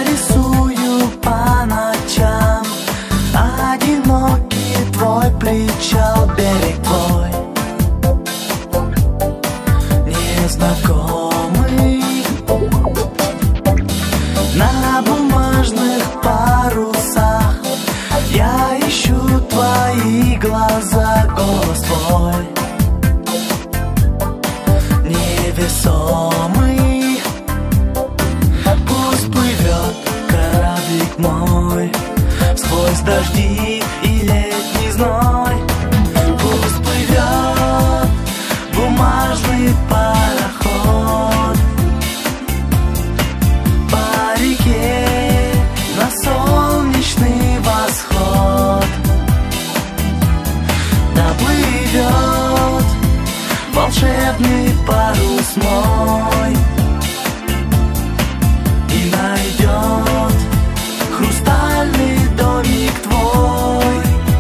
рисую по ночам одинокий твой причал, берег твой незнакомый. На бумажных парусах я ищу твои глаза, голос твой невесомый. Пусть плывет кораблик мой сквозь дожди и летний зной. Пусть плывет бумажный пароход по реке на солнечный восход. Доплывет волшебный парус мой и найдет хрустальный домик твой.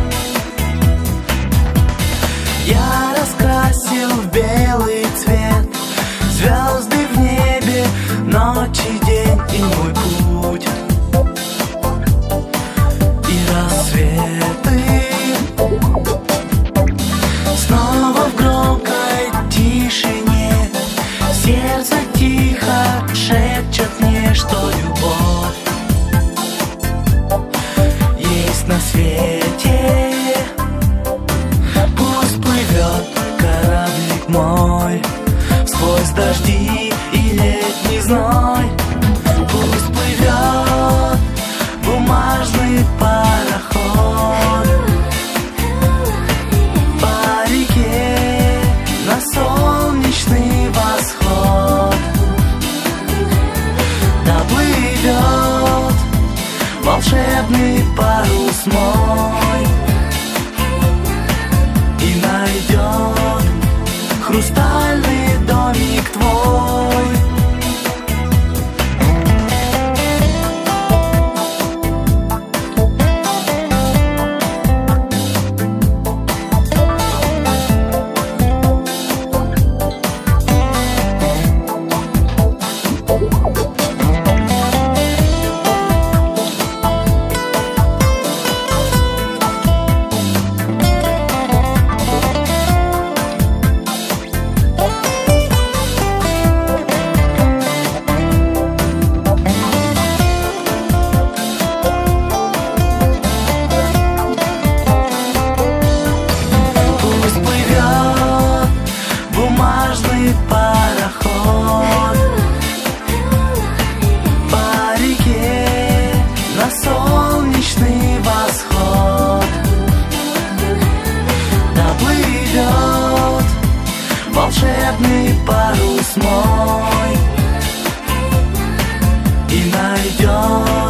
Я раскрасил в белый цвет звезды в небе, ночь и день и мой путь и рассветы. Снова в громкой тишине сердце тихо шепчет мне, что любовь есть на свете. Пусть плывет кораблик мой сквозь дожди и летний зной. Пусть плывет бумажный пароход по реке на солнечный восход. Доплывет волшебный парус мой и найдет хрустальный домик твой. Пароход по реке на солнечный восход. Доплывет волшебный парус мой и найдет